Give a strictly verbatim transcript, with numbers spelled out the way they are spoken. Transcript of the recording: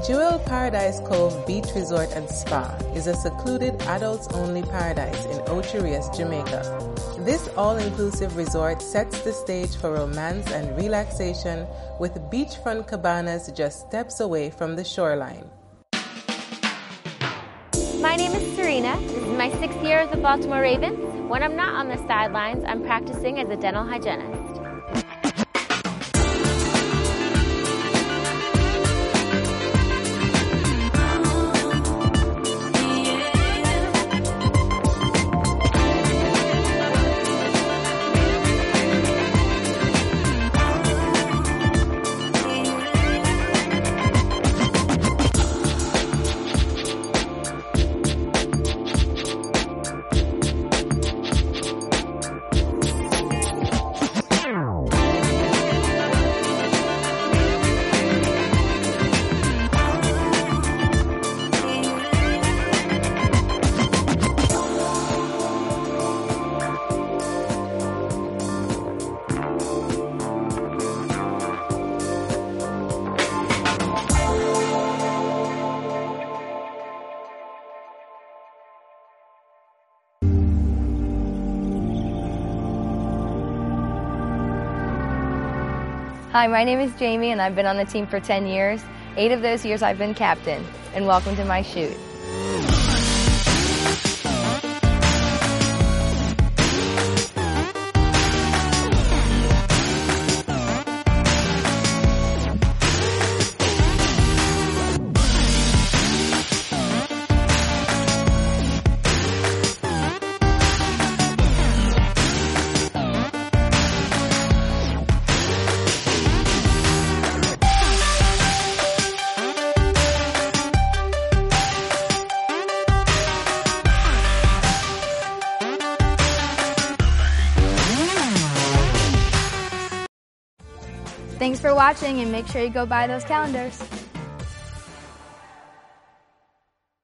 Jewel Paradise Cove Beach Resort and Spa is a secluded adults-only paradise in Ocho Rios, Jamaica. This all-inclusive resort sets the stage for romance and relaxation with beachfront cabanas just steps away from the shoreline. My name is Serena. This is my sixth year as the Baltimore Ravens. When I'm not on the sidelines, I'm practicing as a dental hygienist. Hi, my name is Jamie and I've been on the team for ten years. Eight of those years I've been captain. And welcome to my shoot. Thanks for watching and make sure you go buy those calendars.